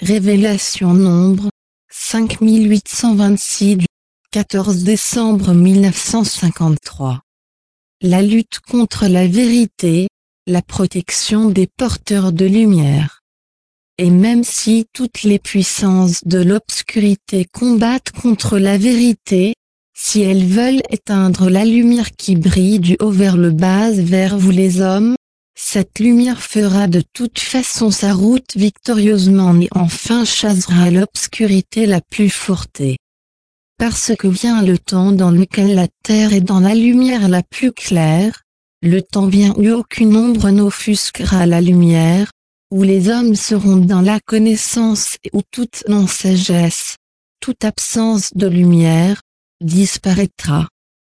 Révélation Nombre, 5826 du 14 décembre 1953. La lutte contre la vérité, la protection des porteurs de lumière. Et même si toutes les puissances de l'obscurité combattent contre la vérité, si elles veulent éteindre la lumière qui brille du haut vers le bas vers vous les hommes, cette lumière fera de toute façon sa route victorieusement et enfin chassera l'obscurité la plus forte. Parce que vient le temps dans lequel la terre est dans la lumière la plus claire, le temps vient où aucune ombre n'offusquera la lumière, où les hommes seront dans la connaissance et où toute non-sagesse, toute absence de lumière, disparaîtra.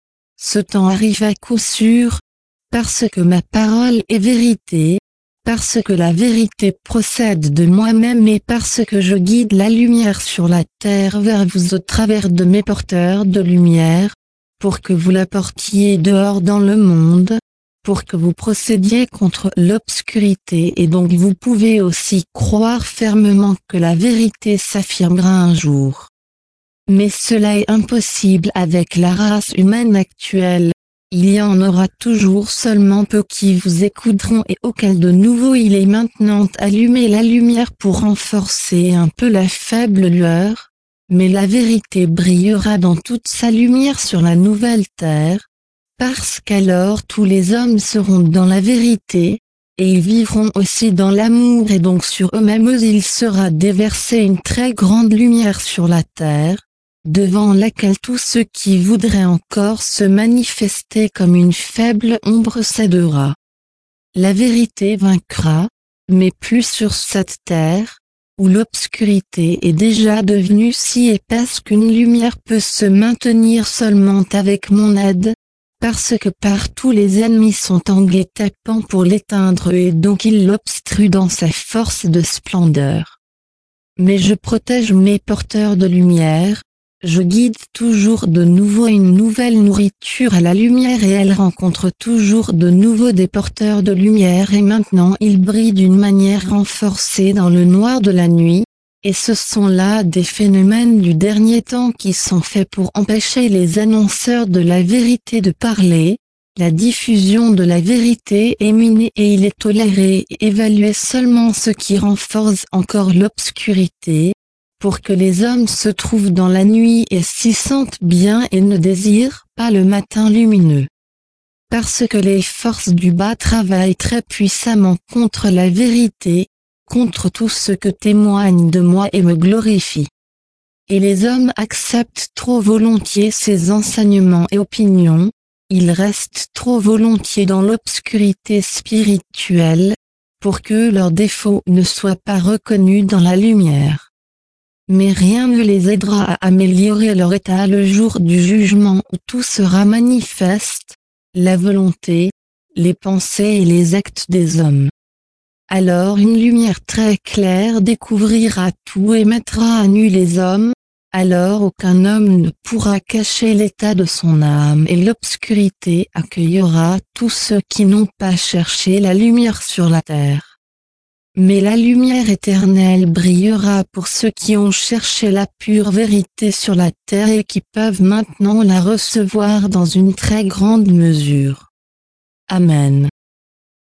Ce temps arrive à coup sûr, parce que ma parole est vérité, parce que la vérité procède de moi-même et parce que je guide la lumière sur la terre vers vous au travers de mes porteurs de lumière, pour que vous la portiez dehors dans le monde, pour que vous procédiez contre l'obscurité et donc vous pouvez aussi croire fermement que la vérité s'affirmera un jour. Mais cela est impossible avec la race humaine actuelle. Il y en aura toujours seulement peu qui vous écouteront et auquel de nouveau il est maintenant allumé la lumière pour renforcer un peu la faible lueur, mais la vérité brillera dans toute sa lumière sur la nouvelle terre, parce qu'alors tous les hommes seront dans la vérité, et ils vivront aussi dans l'amour et donc sur eux-mêmes il sera déversé une très grande lumière sur la terre, devant laquelle tous ceux qui voudraient encore se manifester comme une faible ombre cédera. La vérité vaincra, mais plus sur cette terre, où l'obscurité est déjà devenue si épaisse qu'une lumière peut se maintenir seulement avec mon aide, parce que partout les ennemis sont en guet-apens pour l'éteindre et donc ils l'obstruent dans sa force de splendeur. Mais je protège mes porteurs de lumière, je guide toujours de nouveau une nouvelle nourriture à la lumière et elle rencontre toujours de nouveau des porteurs de lumière et maintenant ils brillent d'une manière renforcée dans le noir de la nuit, et ce sont là des phénomènes du dernier temps qui sont faits pour empêcher les annonceurs de la vérité de parler, la diffusion de la vérité est minée et il est toléré et évalué seulement ce qui renforce encore l'obscurité, pour que les hommes se trouvent dans la nuit et s'y sentent bien et ne désirent pas le matin lumineux. Parce que les forces du bas travaillent très puissamment contre la vérité, contre tout ce que témoigne de moi et me glorifie. Et les hommes acceptent trop volontiers ces enseignements et opinions, ils restent trop volontiers dans l'obscurité spirituelle, pour que leurs défauts ne soient pas reconnus dans la lumière. Mais rien ne les aidera à améliorer leur état le jour du jugement où tout sera manifeste, la volonté, les pensées et les actes des hommes. Alors une lumière très claire découvrira tout et mettra à nu les hommes, alors aucun homme ne pourra cacher l'état de son âme et l'obscurité accueillera tous ceux qui n'ont pas cherché la lumière sur la terre. Mais la lumière éternelle brillera pour ceux qui ont cherché la pure vérité sur la terre et qui peuvent maintenant la recevoir dans une très grande mesure. Amen.